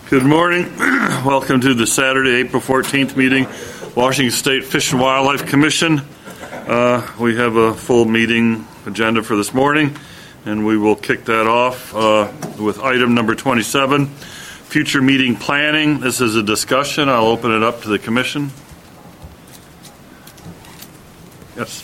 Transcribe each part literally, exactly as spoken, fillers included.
Good morning. Welcome to the Saturday, April fourteenth meeting, Washington State Fish and Wildlife Commission. Uh, we have a full meeting agenda for this morning, and we will kick that off uh, with item number twenty-seven, future meeting planning. This is a discussion. I'll open it up to the commission. Yes.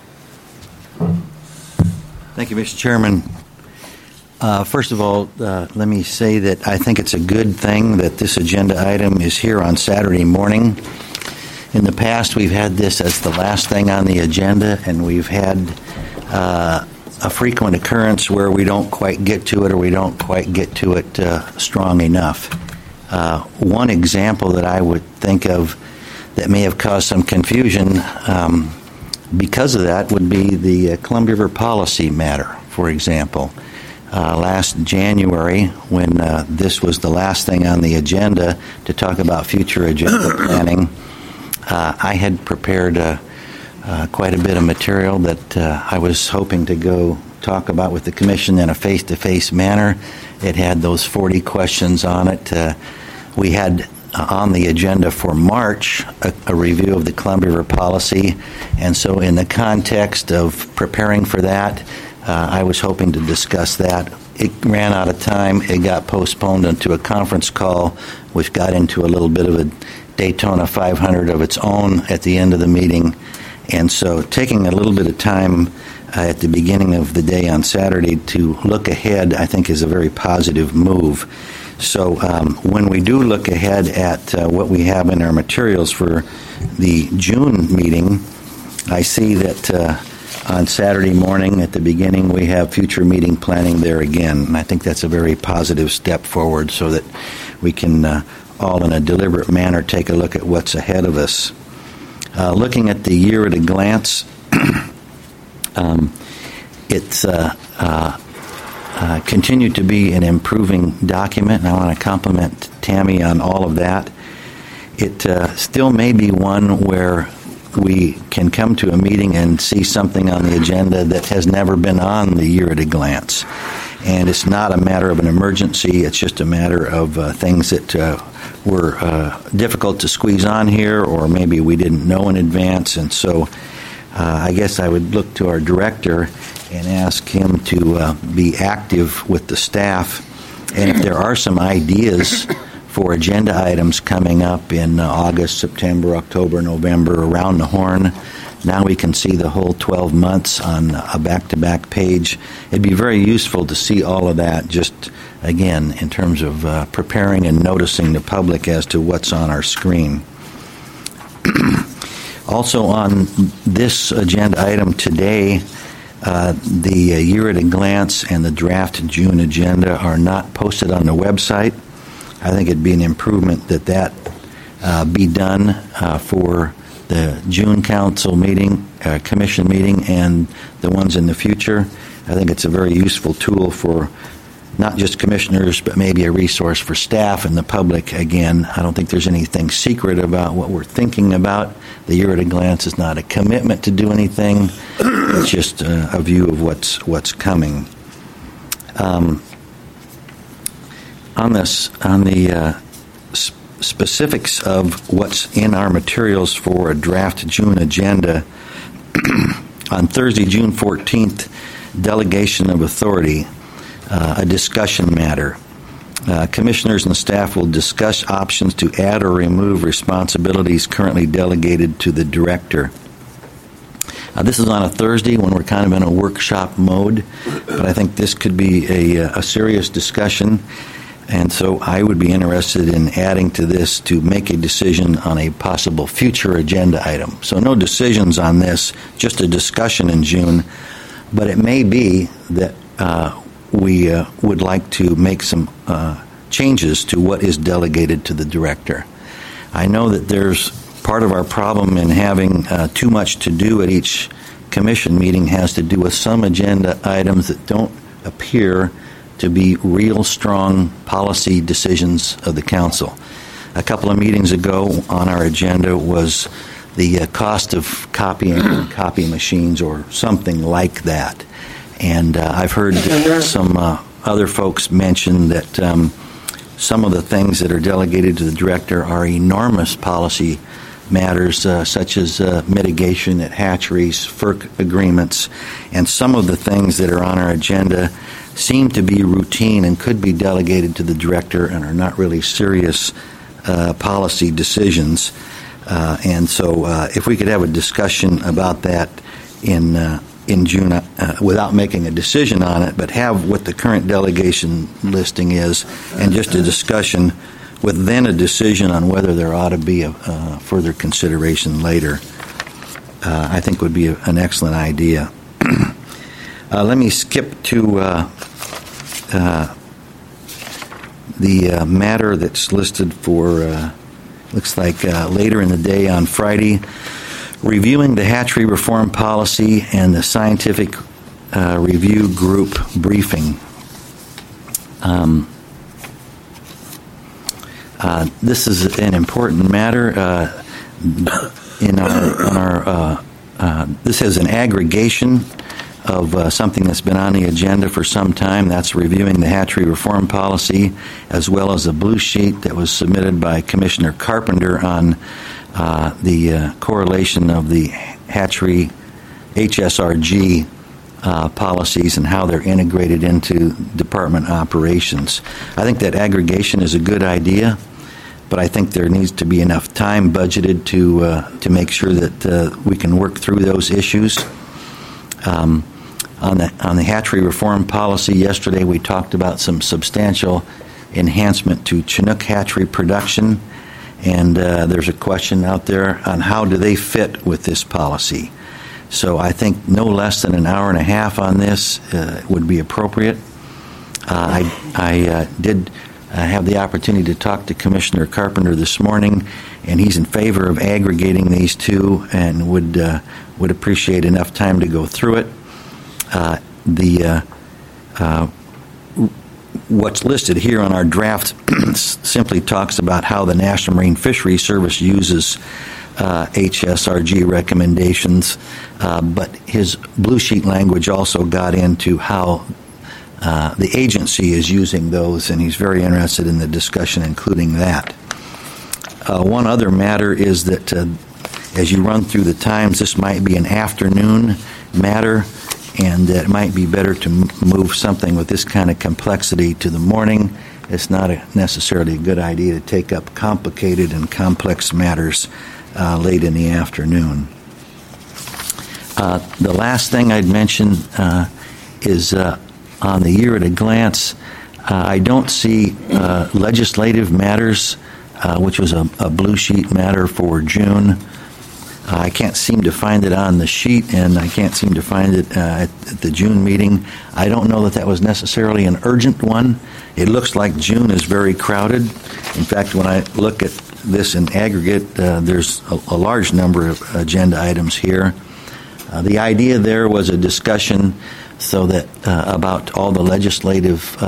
Thank you, Mister Chairman. Uh, first of all, uh, let me say that I think it's a good thing that this agenda item is here on Saturday morning. In the past, we've had this as the last thing on the agenda, and we've had uh, a frequent occurrence where we don't quite get to it or we don't quite get to it uh, strong enough. Uh, one example that I would think of that may have caused some confusion um, because of that would be the uh, Columbia River policy matter, for example. Uh, last January, when uh, this was the last thing on the agenda to talk about future agenda planning, uh, I had prepared uh, uh, quite a bit of material that uh, I was hoping to go talk about with the Commission in a face-to-face manner. It had those forty questions on it. Uh, we had uh, on the agenda for March a, a review of the Columbia River policy, and so in the context of preparing for that, Uh, I was hoping to discuss that. It ran out of time. It got postponed into a conference call, which got into a little bit of a Daytona five hundred of its own at the end of the meeting. And so taking a little bit of time uh, at the beginning of the day on Saturday to look ahead, I think, is a very positive move. So um, when we do look ahead at uh, what we have in our materials for the June meeting, I see that uh, on Saturday morning at the beginning, we have future meeting planning there again. And I think that's a very positive step forward so that we can uh, all in a deliberate manner take a look at what's ahead of us. Uh, looking at the year at a glance, um, it's uh, uh, uh, continued to be an improving document, and I want to compliment Tammy on all of that. It uh, still may be one where we can come to a meeting and see something on the agenda that has never been on the year at a glance. And it's not a matter of an emergency, it's just a matter of uh, things that uh, were uh, difficult to squeeze on here, or maybe we didn't know in advance. And so uh, I guess I would look to our director and ask him to uh, be active with the staff. And if there are some ideas for agenda items coming up in uh, August, September, October, November, around the horn. Now we can see the whole twelve months on a back-to-back page. It'd be very useful to see all of that just, again, in terms of uh, preparing and noticing the public as to what's on our screen. Also on this agenda item today, uh, the uh, year at a glance and the draft June agenda are not posted on the website. I think it'd be an improvement that that uh, be done uh, for the June council meeting, uh, commission meeting, and the ones in the future. I think it's a very useful tool for not just commissioners, but maybe a resource for staff and the public. Again, I don't think there's anything secret about what we're thinking about. The year at a glance is not a commitment to do anything. It's just uh, a view of what's what's coming. Um, On this, on the uh, sp- specifics of what's in our materials for a draft June agenda, on Thursday, June fourteenth, delegation of authority, uh, a discussion matter. Uh, commissioners and staff will discuss options to add or remove responsibilities currently delegated to the director. Uh, this is on a Thursday when we're kind of in a workshop mode, but I think this could be a, a serious discussion. And so I would be interested in adding to this to make a decision on a possible future agenda item. So no decisions on this, just a discussion in June. But it may be that uh, we uh, would like to make some uh, changes to what is delegated to the director. I know that there's part of our problem in having uh, too much to do at each commission meeting has to do with some agenda items that don't appear to be real strong policy decisions of the council. A couple of meetings ago on our agenda was the uh, cost of copying copy machines or something like that. And uh, I've heard some uh, other folks mention that um, some of the things that are delegated to the director are enormous policy matters, uh, such as uh, mitigation at hatcheries, F E R C agreements, and some of the things that are on our agenda seem to be routine and could be delegated to the director and are not really serious uh, policy decisions. Uh, and so uh, if we could have a discussion about that in uh, in June uh, without making a decision on it, but have what the current delegation listing is and just a discussion with then a decision on whether there ought to be a uh, further consideration later, uh, I think would be a, an excellent idea. uh, let me skip to uh, uh, the uh, matter that's listed for, uh, looks like uh, later in the day on Friday, reviewing the hatchery reform policy and the scientific uh, review group briefing. Um, Uh, this is an important matter. Uh, in our, in our uh, uh, this is an aggregation of uh, something that's been on the agenda for some time. That's reviewing the hatchery reform policy, as well as a blue sheet that was submitted by Commissioner Carpenter on uh, the uh, correlation of the hatchery H S R G Uh, policies and how they're integrated into department operations. I think that aggregation is a good idea, but I think there needs to be enough time budgeted to uh, to make sure that uh, we can work through those issues. Um, on the on the hatchery reform policy, yesterday we talked about some substantial enhancement to Chinook hatchery production, and uh, there's a question out there on how do they fit with this policy. So I think no less than an hour and a half on this uh, would be appropriate. Uh, I, I uh, did uh, have the opportunity to talk to Commissioner Carpenter this morning, and he's in favor of aggregating these two and would uh, would appreciate enough time to go through it. Uh, the uh, uh, what's listed here on our draft simply talks about how the National Marine Fisheries Service uses Uh, H S R G recommendations, uh, but his blue sheet language also got into how uh, the agency is using those, and he's very interested in the discussion including that. Uh, one other matter is that uh, as you run through the times, this might be an afternoon matter, and it might be better to m- move something with this kind of complexity to the morning. It's not a necessarily a good idea to take up complicated and complex matters Uh, late in the afternoon. Uh, the last thing I'd mention uh, is uh, on the year at a glance, uh, I don't see uh, legislative matters, uh, which was a, a blue sheet matter for June. Uh, I can't seem to find it on the sheet, and I can't seem to find it uh, at, at the June meeting. I don't know that that was necessarily an urgent one. It looks like June is very crowded. In fact, when I look at this in aggregate, uh, there's a, a large number of agenda items here. Uh, the idea there was a discussion so that uh, about all the legislative uh,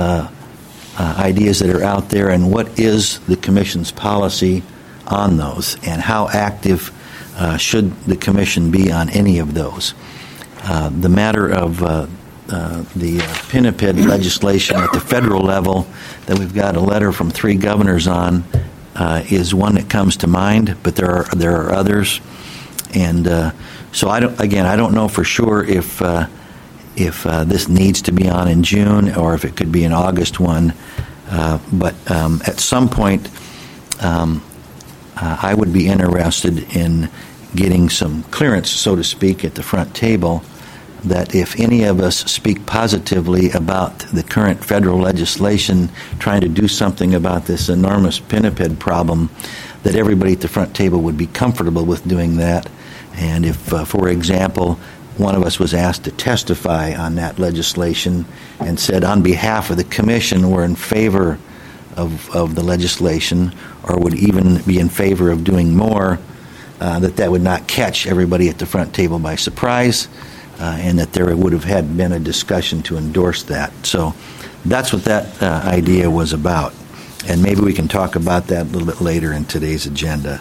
uh, ideas that are out there and what is the Commission's policy on those and how active uh, should the Commission be on any of those. Uh, the matter of uh, uh, the Pinniped legislation at the federal level that we've got a letter from three governors on Uh, is one that comes to mind, but there are there are others, and uh, so I don't. Again, I don't know for sure if uh, if uh, this needs to be on in June or if it could be an August one. Uh, but um, at some point, um, uh, I would be interested in getting some clearance, so to speak, at the front table. That if any of us speak positively about the current federal legislation trying to do something about this enormous pinniped problem, that everybody at the front table would be comfortable with doing that. And if, uh, for example, one of us was asked to testify on that legislation and said on behalf of the Commission we're in favor of, of the legislation or would even be in favor of doing more, uh, that that would not catch everybody at the front table by surprise. Uh, and that there would have had been a discussion to endorse that. So that's what that uh, idea was about. And maybe we can talk about that a little bit later in today's agenda.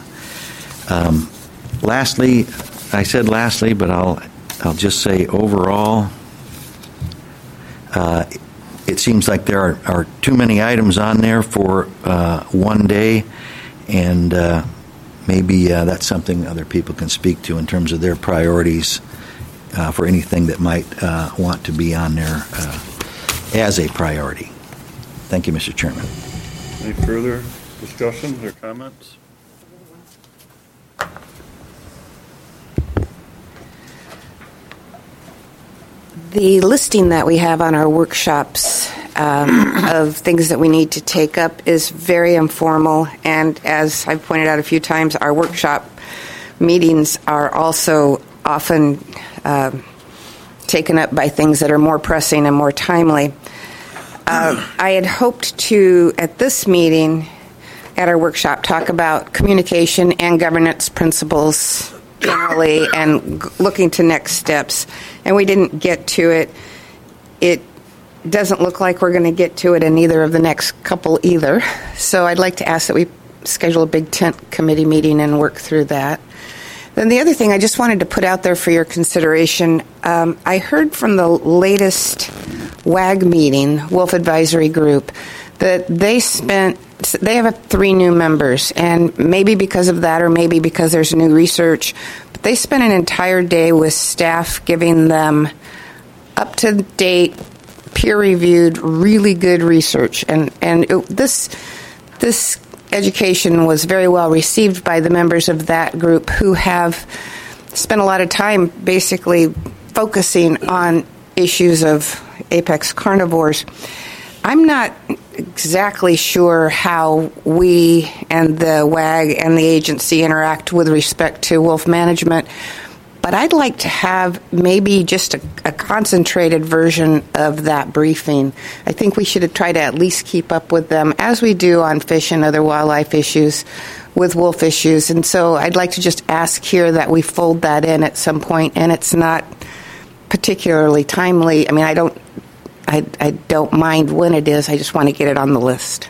Um, lastly, I said lastly, but I'll I'll just say overall, uh, it seems like there are, are too many items on there for uh, one day, and uh, maybe uh, that's something other people can speak to in terms of their priorities uh, for anything that might uh, want to be on there uh, as a priority. Thank you, Mister Chairman. Any further discussions or comments? The listing that we have on our workshops um, of things that we need to take up is very informal, and as I've pointed out a few times, our workshop meetings are also often uh, taken up by things that are more pressing and more timely. Uh, I had hoped to, at this meeting, at our workshop, talk about communication and governance principles generally and g- looking to next steps. And we didn't get to it. It doesn't look like we're going to get to it in either of the next couple either. So I'd like to ask that we schedule a big tent committee meeting and work through that. Then the other thing I just wanted to put out there for your consideration, um, I heard from the latest W A G meeting, Wolf Advisory Group, that they spent, they have three new members, and maybe because of that or maybe because there's new research, but they spent an entire day with staff giving them up-to-date, peer-reviewed, really good research. And, and it, this this education was very well received by the members of that group who have spent a lot of time basically focusing on issues of apex carnivores. I'm not exactly sure how we and the W A G and the agency interact with respect to wolf management, but I'd like to have maybe just a, a concentrated version of that briefing. I think we should try to at least keep up with them, as we do on fish and other wildlife issues, with wolf issues. And so I'd like to just ask here that we fold that in at some point, and it's not particularly timely. I mean, I don't I, I don't mind when it is. I just want to get it on the list.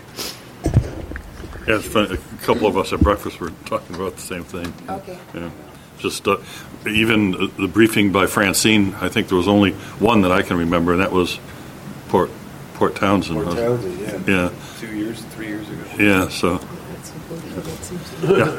Yeah, it's funny. A couple of us at breakfast were talking about the same thing. Okay. Yeah. Just uh, even the briefing by Francine, I think there was only one that I can remember, and that was Port Port Townsend. Port Townsend, yeah. Yeah. Two years, three years ago. Yeah, so. Yeah.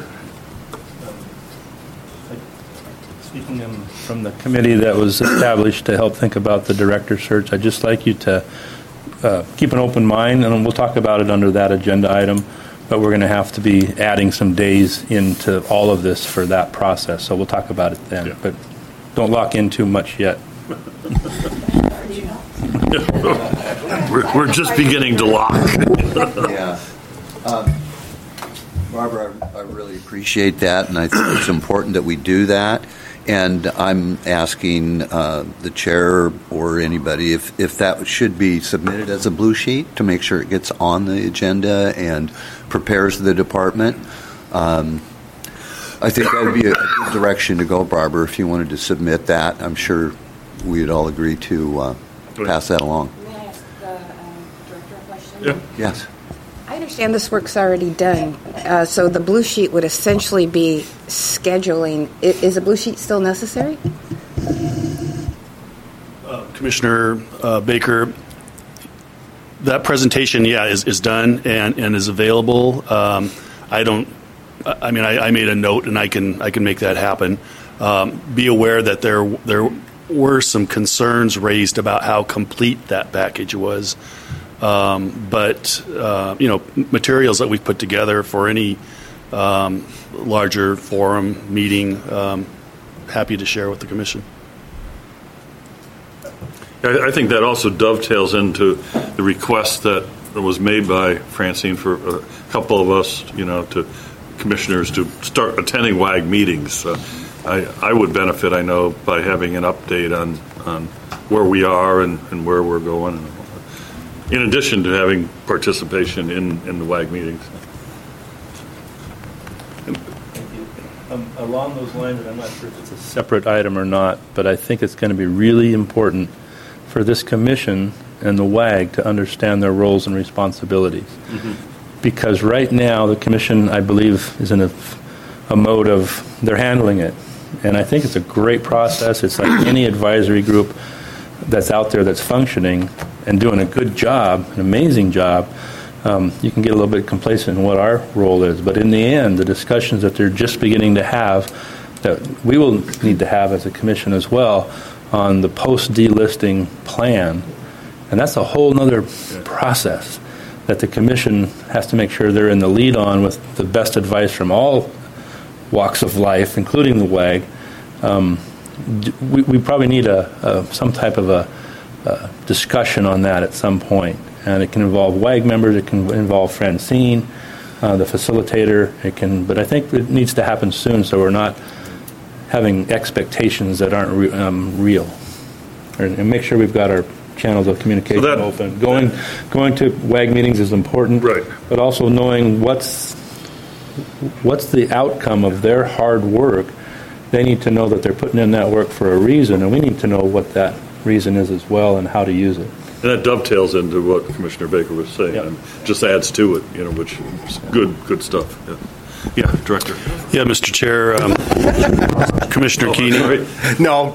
Speaking in, from the committee that was established to help think about the director search, I'd just like you to uh, keep an open mind, and we'll talk about it under that agenda item, but we're going to have to be adding some days into all of this for that process, so we'll talk about it then. Yeah. But don't lock in too much yet. we're, we're just beginning to lock. Yeah. Um, Barbara, I, I really appreciate that, and I think it's important that we do that. And I'm asking uh, the chair or anybody if, if that should be submitted as a blue sheet to make sure it gets on the agenda and prepares the department. Um, I think that would be a, a good direction to go, Barbara, if you wanted to submit that. I'm sure we'd all agree to uh, pass that along. May I ask the uh, director a question? Yeah. Yes. I understand this work's already done, uh, so the blue sheet would essentially be scheduling. I, is a blue sheet still necessary? Uh, Commissioner uh, Baker, that presentation, yeah, is, is done and, and is available. Um, I don't. I mean, I, I made a note, and I can I can make that happen. Um, be aware that there there were some concerns raised about how complete that package was. Um, but, uh, you know, materials that we've put together for any um, larger forum meeting, um, happy to share with the commission. I, I think that also dovetails into the request that was made by Francine for a couple of us, you know, to commissioners to start attending W A G meetings. So I, I would benefit, I know, by having an update on, on where we are and, and where we're going, in addition to having participation in, in the W A G meetings. Um, along those lines, and I'm not sure if it's a separate item or not, but I think it's going to be really important for this commission and the W A G to understand their roles and responsibilities. Mm-hmm. Because right now, the commission, I believe, is in a, a mode of they're handling it. And I think it's a great process. It's like any advisory group that's out there that's functioning. and doing a good job, an amazing job, um, you can get a little bit complacent in what our role is. But in the end, the discussions that they're just beginning to have, that we will need to have as a commission as well, on the post-delisting plan, and that's a whole other process that the commission has to make sure they're in the lead on with the best advice from all walks of life, including the W A G. Um, we, we probably need a, a some type of a, a discussion on that at some point, and it can involve W A G members, it can involve Francine, uh, the facilitator. It can, but I think it needs to happen soon, so we're not having expectations that aren't re, um, real, and, and make sure we've got our channels of communication so that, open. Going that, going to W A G meetings is important, right? But also knowing what's what's the outcome of their hard work. They need to know that they're putting in that work for a reason, and we need to know what that reason is as well and how to use it. And that dovetails into what Commissioner Baker was saying, yep. and just adds to it, you know, which is good, good stuff. Yeah. Yeah, Director. Yeah, Mister Chair, um, Commissioner oh, Keeney. No.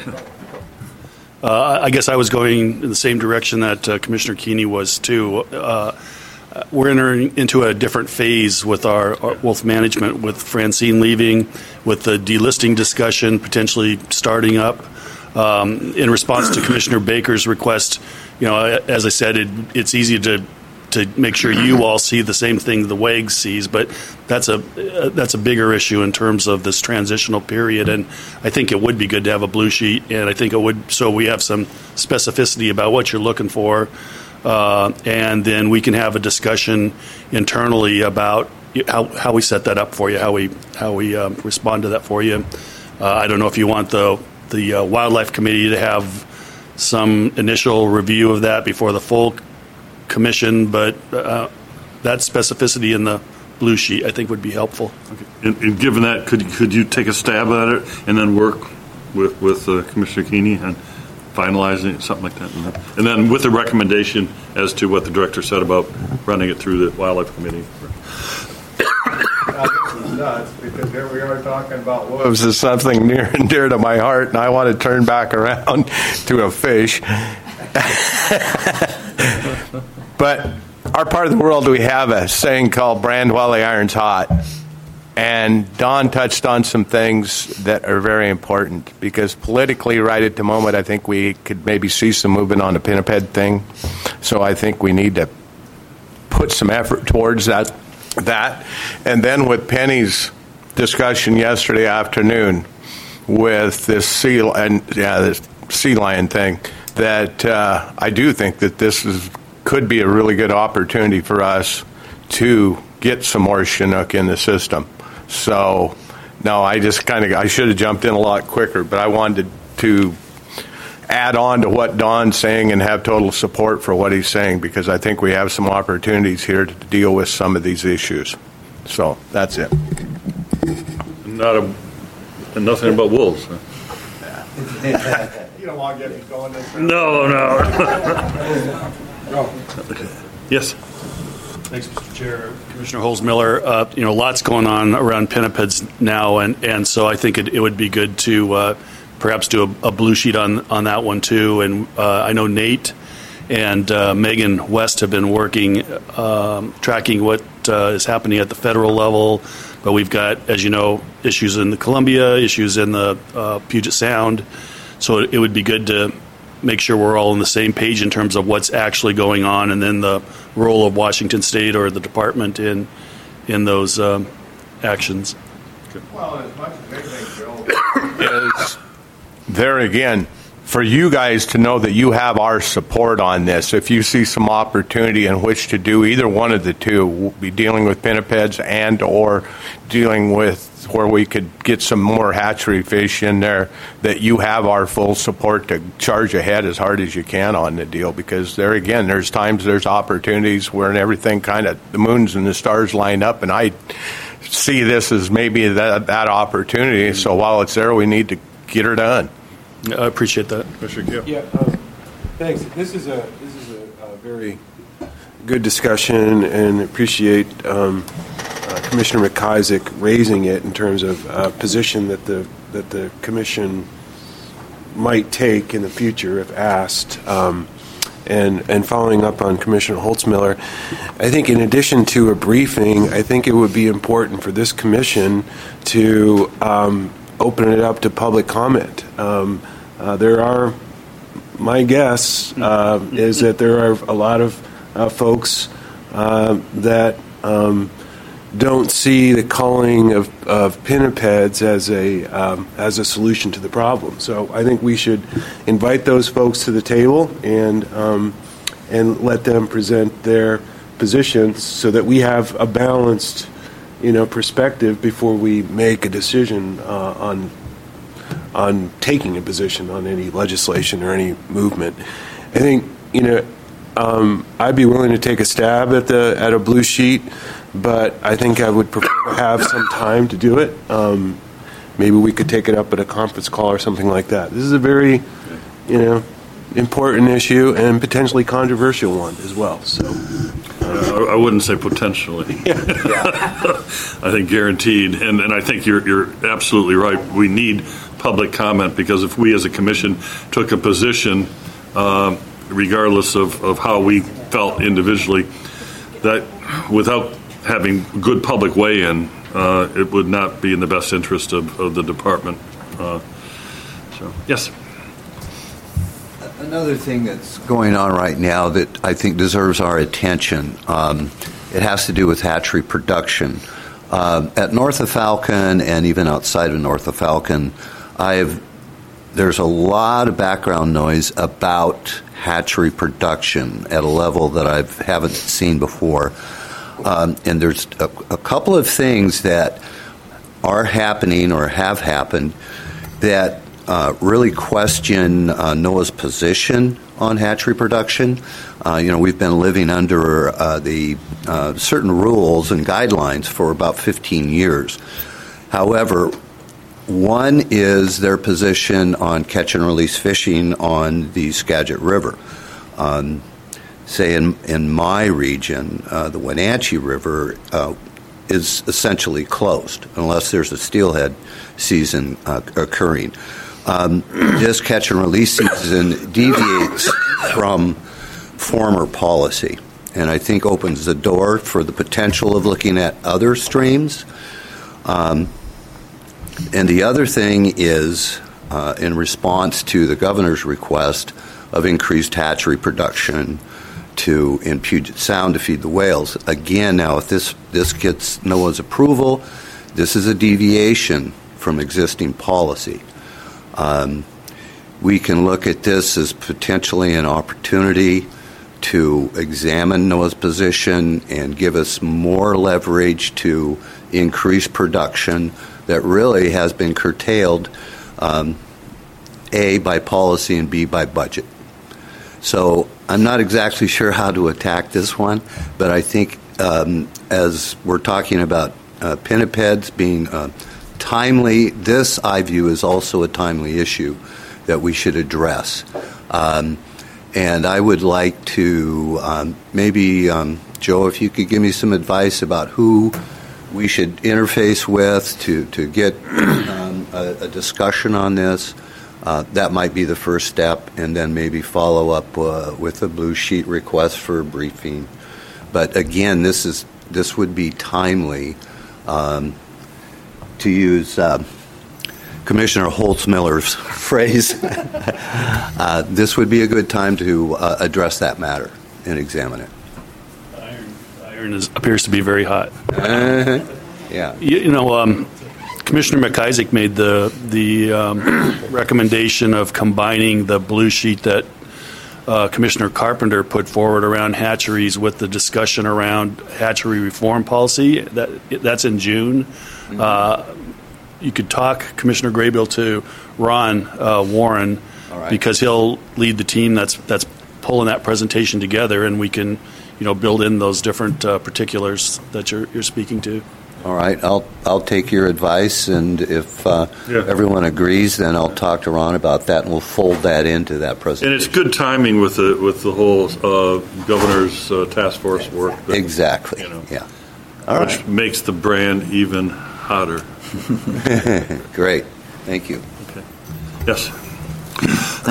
Uh, I guess I was going in the same direction that uh, Commissioner Keeney was too. Uh, we're entering into a different phase with our, our wealth management, with Francine leaving, with the delisting discussion potentially starting up. Um, in response to Commissioner Baker's request, you know, as I said, it, it's easy to to make sure you all see the same thing the W A G sees, but that's a uh, that's a bigger issue in terms of this transitional period, and I think it would be good to have a blue sheet, and I think it would, so we have some specificity about what you're looking for, uh, and then we can have a discussion internally about how, how we set that up for you, how we how we um, respond to that for you. Uh, I don't know if you want the the uh, Wildlife Committee to have some initial review of that before the full commission, but uh, that specificity in the blue sheet I think would be helpful. Okay. And, and given that, could could you take a stab at it and then work with with uh, Commissioner Keeney and finalizing it, something like that, and then, and then with a recommendation as to what the director said about running it through the Wildlife Committee. Now, this is nuts, because here we are talking about wolves is something near and dear to my heart, and I want to turn back around to a fish. But our part of the world, we have a saying called brand while the iron's hot. And Don touched on some things that are very important, because politically, right at the moment, I think we could maybe see some movement on the Pinniped thing. So I think we need to put some effort towards that. that. And then with Penny's discussion yesterday afternoon with this sea, and yeah, this sea lion thing, that uh, I do think that this is could be a really good opportunity for us to get some more Chinook in the system. So, no, I just kind of, I should have jumped in a lot quicker, but I wanted to add on to what Don's saying and have total support for what he's saying, because I think we have some opportunities here to deal with some of these issues. So, that's it. Not a, and nothing about wolves. Huh? You don't want to get me going this way. No, no. Yes. Thanks, Mister Chair. Commissioner Holzmiller, uh, you know, lots going on around pinnipeds now, and, and so I think it, it would be good to uh, perhaps do a, a blue sheet on, on that one too. And uh, I know Nate and uh, Megan West have been working, um, tracking what uh, is happening at the federal level, but we've got, as you know, issues in the Columbia, issues in the uh, Puget Sound, so it, it would be good to make sure we're all on the same page in terms of what's actually going on, and then the role of Washington State or the department in in those um, actions. Well, as much as anything, Joe, is there again for you guys to know that you have our support on this. If you see some opportunity in which to do either one of the two, we'll be dealing with pinnipeds and or dealing with where we could get some more hatchery fish in there, that you have our full support to charge ahead as hard as you can on the deal, because there again, there's times there's opportunities where everything kind of, the moons and the stars line up, and I see this as maybe that, that opportunity. So while it's there, we need to get her done. I appreciate that. Yeah, uh, thanks. This is a this is a, a very good discussion, and appreciate um, uh, Commissioner McIsaac raising it in terms of uh, position that the that the commission might take in the future if asked. Um, and, and following up on Commissioner Holtzmiller, I think in addition to a briefing, I think it would be important for this commission to um, open it up to public comment. Um, uh, there are, my guess uh, is that there are a lot of uh, folks uh, that um, don't see the culling of, of pinnipeds as a um, as a solution to the problem. So I think we should invite those folks to the table and um, and let them present their positions so that we have a balanced, you know, perspective before we make a decision uh, on on taking a position on any legislation or any movement. I think, you know, um, I'd be willing to take a stab at the at a blue sheet, but I think I would prefer to have some time to do it. Um, maybe we could take it up at a conference call or something like that. This is a very, you know, important issue and potentially controversial one as well. So, uh, I wouldn't say potentially. Yeah. I think guaranteed, and and I think you're you're absolutely right. We need public comment because if we as a commission took a position, um, regardless of, of how we felt individually, that without having good public weigh-in, uh, it would not be in the best interest of, of the department. Uh, so, yes. Another thing that's going on right now that I think deserves our attention, um, it has to do with hatchery production. Uh, at North of Falcon and even outside of North of Falcon, I've there's a lot of background noise about hatchery production at a level that I haven't seen before. Um, and there's a, a couple of things that are happening or have happened that uh, really question uh, NOAA's position on hatchery production. Uh, you know, we've been living under uh, the uh, certain rules and guidelines for about fifteen years. However, one is their position on catch and release fishing on the Skagit River. Um, say in, in my region, uh, the Wenatchee River uh, is essentially closed unless there's a steelhead season uh, occurring. Um, this catch and release season deviates from former policy and I think opens the door for the potential of looking at other streams. Um, And the other thing is, uh, in response to the governor's request of increased hatchery production to in Puget Sound to feed the whales. Again, now if this this gets NOAA's approval, this is a deviation from existing policy. Um, we can look at this as potentially an opportunity to examine NOAA's position and give us more leverage to increase production that really has been curtailed, um, A, by policy and B, by budget. So I'm not exactly sure how to attack this one, but I think um, as we're talking about uh, pinnipeds being uh, timely, this, I view, is also a timely issue that we should address. Um, and I would like to um, maybe, um, Joe, if you could give me some advice about who we should interface with to, to get um, a, a discussion on this. Uh, that might be the first step, and then maybe follow up uh, with a blue sheet request for a briefing. But again, this is this would be timely. Um, to use uh, Commissioner Holtzmiller's phrase, uh, this would be a good time to uh, address that matter and examine it. Iron is, appears to be very hot. Uh-huh. Yeah. You, you know, um, Commissioner McIsaac made the the um, recommendation of combining the blue sheet that uh, Commissioner Carpenter put forward around hatcheries with the discussion around hatchery reform policy. That that's in June. Mm-hmm. Uh, you could talk Commissioner Graybill to Ron uh, Warren, all right, because he'll lead the team that's that's pulling that presentation together, and we can, you know, build in those different uh, particulars that you're you're speaking to. All right, I'll I'll take your advice, and if uh, yeah. everyone agrees, then I'll talk to Ron about that, and we'll fold that into that presentation. And it's good timing with the with the whole uh, governor's uh, task force work. That, exactly. You know, yeah. All which right. makes the brand even hotter. Great. Thank you. Okay. Yes.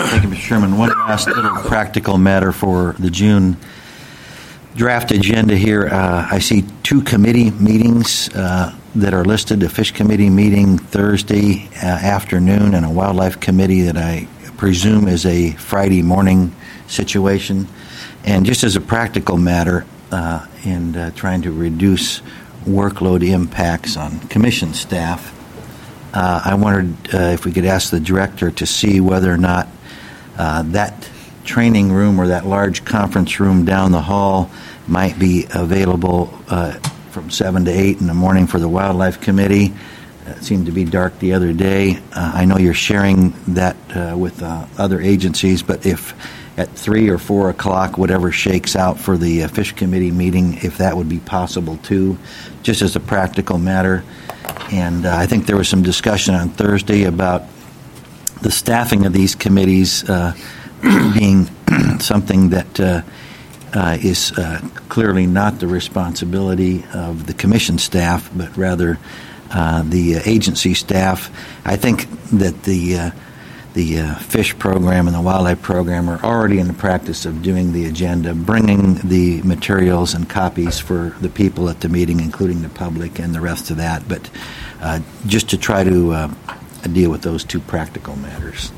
Thank you, Mister Chairman. One last little practical matter for the June draft agenda here. Uh, I see two committee meetings uh, that are listed, a Fish Committee meeting Thursday uh, afternoon and a Wildlife Committee that I presume is a Friday morning situation. And just as a practical matter, uh, and uh, trying to reduce workload impacts on commission staff, uh, I wondered uh, if we could ask the director to see whether or not uh, that training room or that large conference room down the hall might be available uh, from seven to eight in the morning for the Wildlife Committee. It seemed to be dark the other day. Uh, I know you're sharing that uh, with uh, other agencies, but if at three or four o'clock, whatever shakes out for the uh, Fish Committee meeting, if that would be possible too, just as a practical matter. And uh, I think there was some discussion on Thursday about the staffing of these committees uh, being something that uh, uh, is uh, clearly not the responsibility of the commission staff, but rather uh, the uh, agency staff. I think that the uh, the uh, fish program and the wildlife program are already in the practice of doing the agenda, bringing the materials and copies for the people at the meeting, including the public and the rest of that. But uh, just to try to uh, deal with those two practical matters.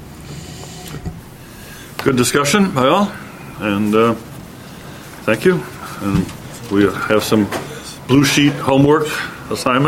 Good discussion by all, and uh, thank you. And we have some blue sheet homework assignment.